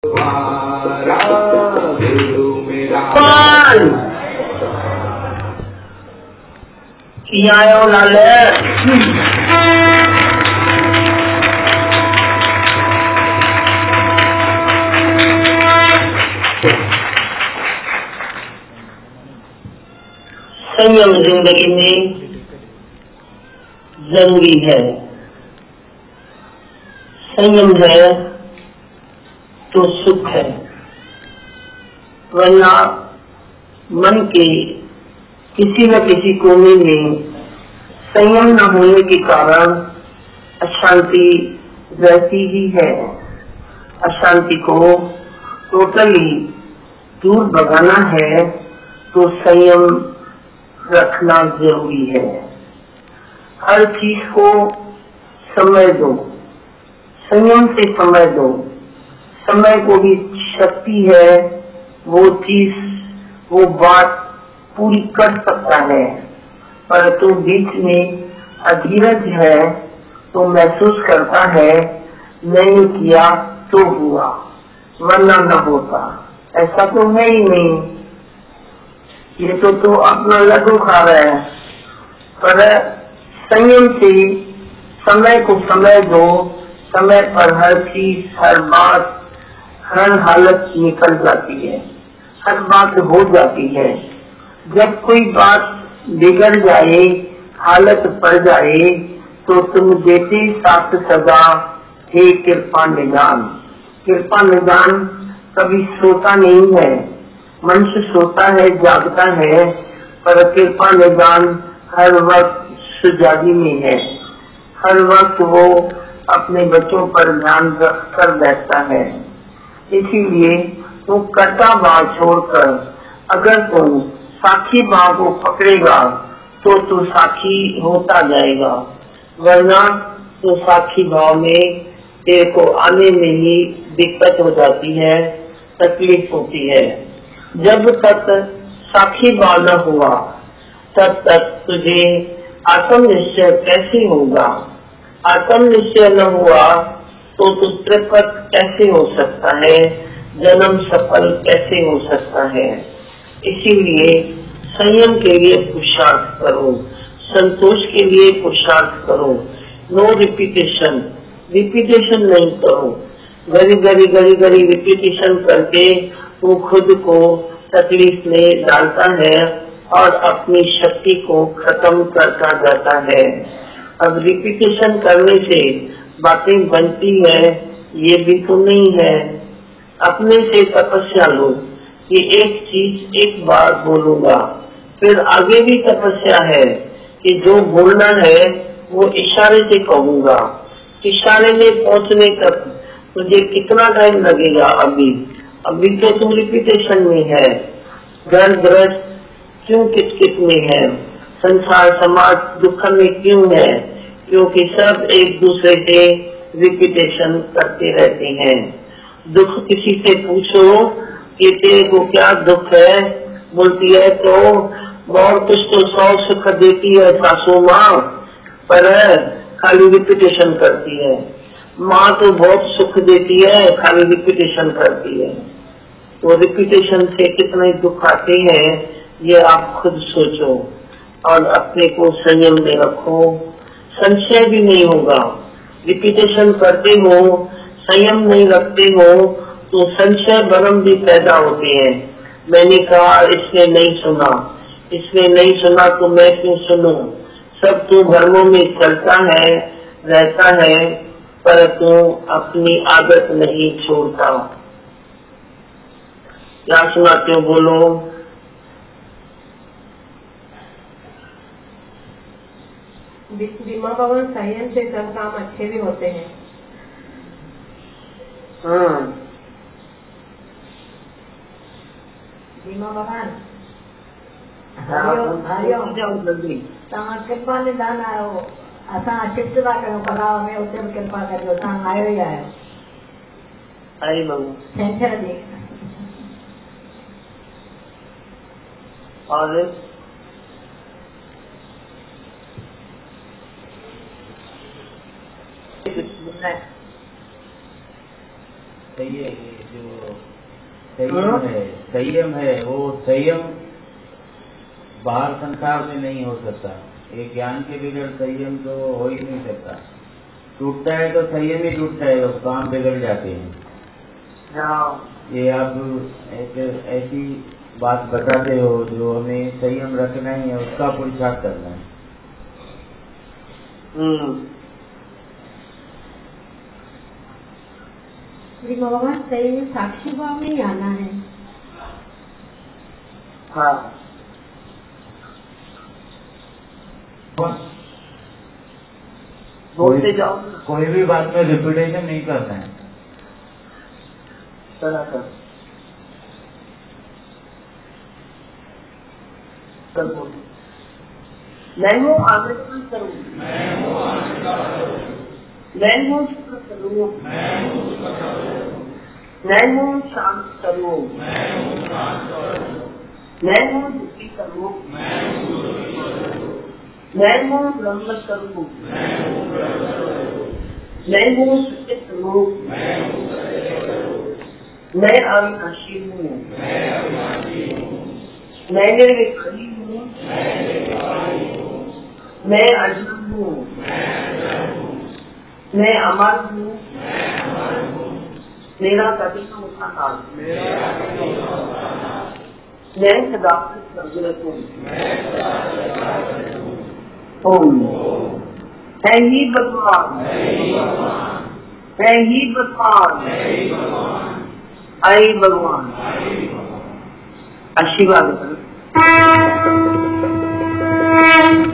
संयम जिंदगी में जरूरी है। संयम है तो सुख है, वरना मन के किसी न किसी कोने में संयम न होने के कारण अशांति रहती ही है। अशांति को टोटली दूर भगाना है तो संयम रखना जरूरी है। हर चीज को समय दो, संयम से समय दो। समय को भी शक्ति है, वो चीज वो बात पूरी कर सकता है, परंतु बीच में अधीरज है तो महसूस करता है नहीं किया तो हुआ वरना न होता। ऐसा तो है ही नहीं, ये तो अपना लड्डू खा रहा है। पर संयम से समय को समय दो, समय पर हर चीज हर बात हर हालत निकल जाती है, हर बात हो जाती है। जब कोई बात बिगड़ जाए, हालत पड़ जाए तो तुम देते साथ सदा हे कृपा निदान। कृपा निदान कभी सोता नहीं है, मनुष्य सोता है जागता है, पर कृपा निदान हर वक्त सुजागी में है। हर वक्त वो अपने बच्चों पर ध्यान रख कर बैठता है। इसीलिए वो कर्ता भाव छोड़कर अगर तुम साक्षी भाव को पकड़ेगा तो तू साक्षी होता जाएगा, वरना तो साक्षी भाव में तेरे को आने में ही दिक्कत हो जाती है, तकलीफ होती है। जब तक साक्षी भाव न हुआ तब तक तुझे आत्मनिश्चय कैसे होगा। आत्मनिश्चय न हुआ तो तू तृप्त कैसे हो सकता है, जन्म सफल कैसे हो सकता है। इसीलिए संयम के लिए पुरुषार्थ करो, संतोष के लिए पुरुषार्थ करो। नो रिपीटेशन, रिपीटेशन नहीं करो। गरी रिपीटेशन करके वो खुद को तकलीफ में डालता है और अपनी शक्ति को खत्म करता जाता है। अब रिपीटेशन करने से बातें बनती है ये भी तो नहीं है। अपने से तपस्या लो कि एक चीज एक बार बोलूंगा, फिर आगे भी तपस्या है कि जो बोलना है वो इशारे से कहूंगा। इशारे में पहुंचने तक मुझे कितना टाइम लगेगा। अभी तो तुम रिपीटेशन में है। घर गृहस्थ क्यों किटकिट में है, संसार समाज दुख में क्यों है, क्योंकि सब एक दूसरे से रिपीटेशन करते रहते हैं। दुख किसी से पूछो कि तेरे को क्या दुख है, बोलती है तो बहुत कुछ तो सौ सुख देती है सासू माँ, पर खाली रिपीटेशन करती है। माँ तो बहुत सुख देती है, खाली रिपीटेशन करती है। तो रिपीटेशन से कितने दुख आते हैं ये आप खुद सोचो और अपने को संयम में रखो। संशय भी नहीं होगा। रिपीटेशन करते हो, संयम नहीं रखते हो तो संशय भ्रम भी पैदा होते हैं। मैंने कहा इसने नहीं सुना, इसने नहीं सुना तो मैं क्यों सुनूं। सब तो भ्रमों में चलता है रहता है, पर तू अपनी आदत नहीं छोड़ता। क्या सुनाते हो बोलो। बीमा भवन संयम से सब काम अच्छे भी होते हैं। बीमा भगवान तव्हां कृपा निदान आयो, असां शिफ्ट था कयूं पलाव में, उते बि कृपा कजो, तव्हां आयो ई आयो। छंछर ॾींहुं और सही है। जो संयम है वो संयम बाहर संसार में नहीं हो सकता। एक ज्ञान के बगैर संयम तो हो ही नहीं सकता। टूटता है तो संयम ही टूटता है, तो काम बिगड़ जाते हैं। ये आप एक ऐसी बात बताते हो जो हमें संयम रखना ही है, उसका पुरुषार्थ करना है। श्री भगवान सही में साक्षी भाव में ही आना है। हाँ, बोलते जाओ, कोई भी बात में रिपीटेशन नहीं करना है। मैं हूँ आनंद करूँ, मैं हूँ सुख करूँ, मैं हूँ शांत करूँ, मैं हूँ दुखी करूँ, मैं हूँ ब्रह्म करूँ, मैं हूँ सत्य करूँ, मैं अविनाशी हूँ, मैं निर्विकारी हूँ, मैं अजर हूँ, मैं अमर हूँ, मेरा कभी न होता नाश, मैं सदा सर्वरत हूँ। है ही भगवान, है ही भगवान, आई भगवान। आशीर्वाद